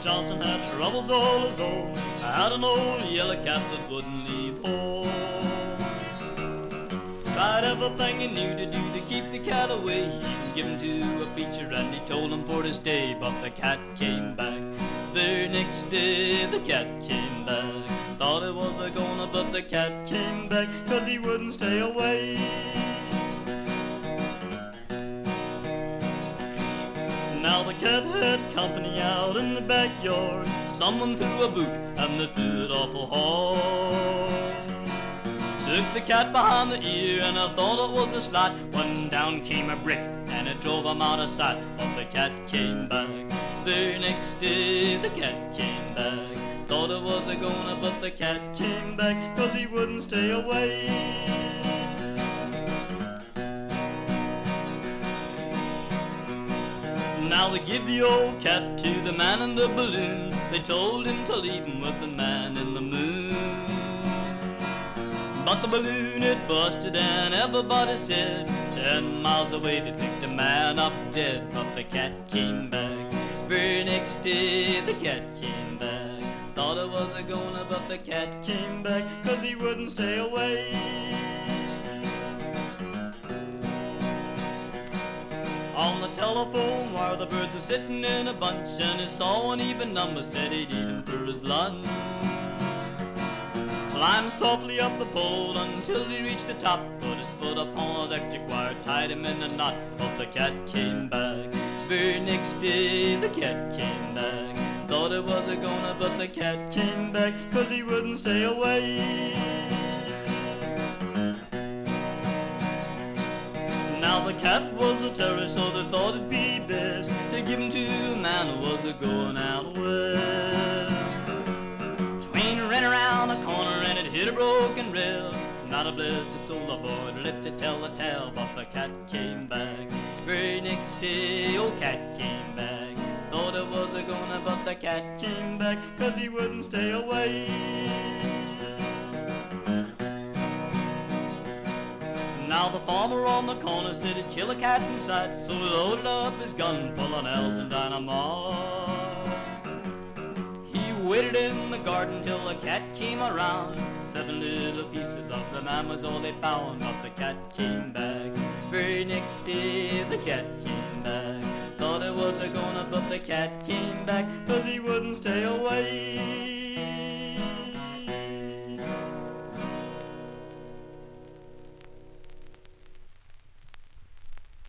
Johnson had troubles all his own. I had an old yellow cat that wouldn't leave home. Tried everything he knew to do to keep the cat away. He even gave him to a preacher and he told him for to stay. But the cat came back. The next day the cat came back. Thought it was a goner, but the cat came back, 'cause he wouldn't stay away. Now the cat had company out in the backyard. Someone threw a boot and it did awful hard. Took the cat behind the ear and I thought it was a slot, when down came a brick and it drove him out of sight. But the cat came back. The next day the cat came back. Thought it was a goner, but the cat came back, 'cause he wouldn't stay away. Now they give the old cat to the man in the balloon. They told him to leave him with the man in the moon. But the balloon it busted and everybody said 10 miles away they picked a man up dead. But the cat came back. Very next day the cat came back. Thought it was a goner, but the cat came back, 'cause he wouldn't stay away. On the telephone wire the birds were sitting in a bunch, and he saw an even number, said he'd eat him for his lunch. Climbed softly up the pole until he reached the top, put his foot upon electric wire, tied him in a knot. But the cat came back. Very next day the cat came back. Thought it was a goner, but the cat came back, 'cause he wouldn't stay away. Now the cat was a terror, so they thought it'd be best to give him to a man who was a-going out west. Train ran around the corner and it hit a broken rail. Not a blessed soul aboard lived to tell the tale, but the cat came back. Very next day, old cat came back. Thought it was a goner, but the cat came back, 'cause he wouldn't stay away. Now the farmer on the corner said he'd kill a cat in sight, so he loaded up his gun full of nails and dynamite. He waited in the garden till the cat came around. 7 little pieces of the man was all they found, but the cat came back. Very next day the cat came back. Thought it was a goner, but the cat came back, 'cause he wouldn't stay away.